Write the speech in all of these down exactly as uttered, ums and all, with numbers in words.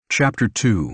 Chapter two.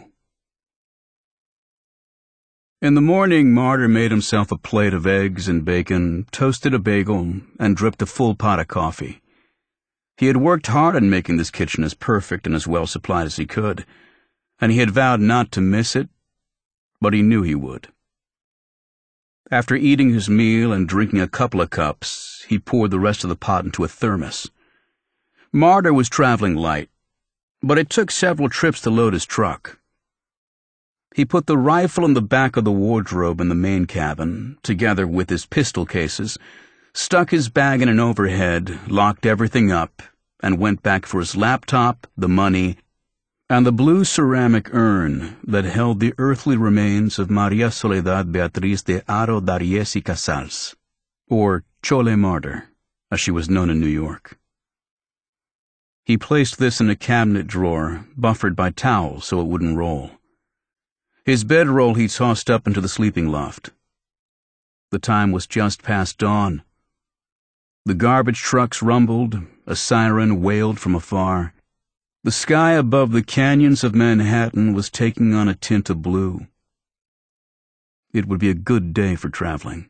In the morning, Martyr made himself a plate of eggs and bacon, toasted a bagel, and dripped a full pot of coffee. He had worked hard on making this kitchen as perfect and as well supplied as he could, and he had vowed not to miss it, but he knew he would. After eating his meal and drinking a couple of cups, he poured the rest of the pot into a thermos. Martyr was traveling light, but it took several trips to load his truck. He put the rifle in the back of the wardrobe in the main cabin, together with his pistol cases, stuck his bag in an overhead, locked everything up, and went back for his laptop, the money, and the blue ceramic urn that held the earthly remains of Maria Soledad Beatriz de Haro Dariés y Casals, or Chole Martyr, as she was known in New York. He placed this in a cabinet drawer, buffered by towels so it wouldn't roll. His bedroll he tossed up into the sleeping loft. The time was just past dawn. The garbage trucks rumbled, a siren wailed from afar. The sky above the canyons of Manhattan was taking on a tint of blue. It would be a good day for traveling.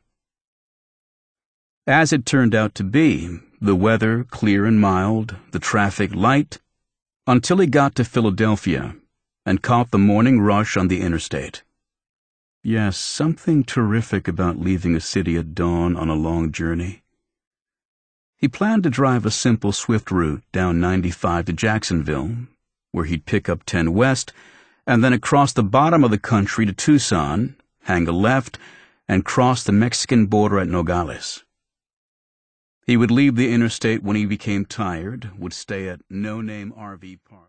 As it turned out to be, the weather clear and mild, the traffic light, until he got to Philadelphia and caught the morning rush on the interstate. Yes, something terrific about leaving a city at dawn on a long journey. He planned to drive a simple, swift route down ninety-five to Jacksonville, where he'd pick up ten West, and then across the bottom of the country to Tucson, hang a left, and cross the Mexican border at Nogales. He would leave the interstate when he became tired, would stay at No Name R V Park.